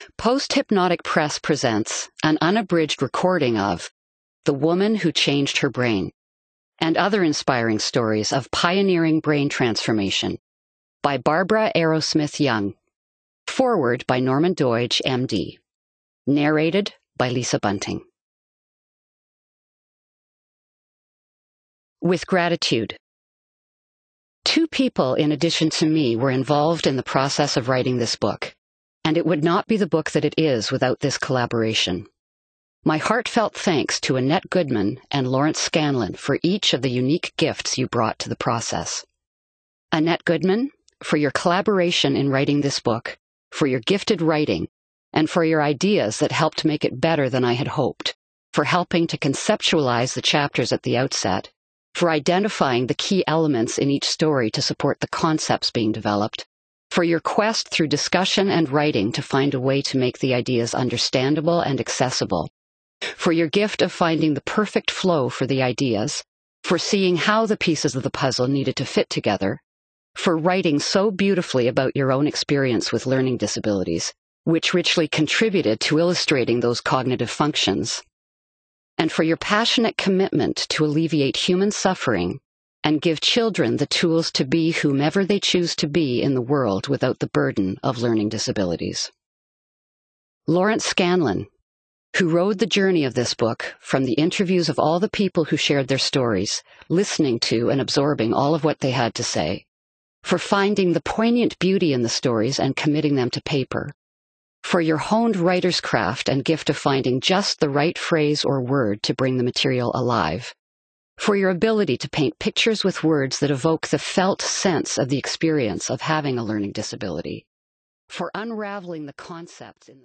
Post-Hypnotic Press presents an unabridged recording of The Woman Who Changed Her Brain and other inspiring stories of pioneering brain transformation by Barbara Arrowsmith Young. Foreword by Norman Doidge, MD. Narrated by Lisa Bunting. With gratitude. 2 people in addition to me were involved in the process of writing this book, and it would not be the book that it is without this collaboration. My heartfelt thanks to Annette Goodman and Lawrence Scanlon for each of the unique gifts you brought to the process. Annette Goodman, for your collaboration in writing this book, for your gifted writing, and for your ideas that helped make it better than I had hoped, for helping to conceptualize the chapters at the outset, for identifying the key elements in each story to support the concepts being developed, for your quest through discussion and writing to find a way to make the ideas understandable and accessible, for your gift of finding the perfect flow for the ideas, for seeing how the pieces of the puzzle needed to fit together, for writing so beautifully about your own experience with learning disabilities, which richly contributed to illustrating those cognitive functions, and for your passionate commitment to alleviate human suffering and give children the tools to be whomever they choose to be in the world without the burden of learning disabilities. Lawrence Scanlon, who rode the journey of this book from the interviews of all the people who shared their stories, listening to and absorbing all of what they had to say, for finding the poignant beauty in the stories and committing them to paper, for your honed writer's craft and gift of finding just the right phrase or word to bring the material alive, for your ability to paint pictures with words that evoke the felt sense of the experience of having a learning disability, for unraveling the concepts in the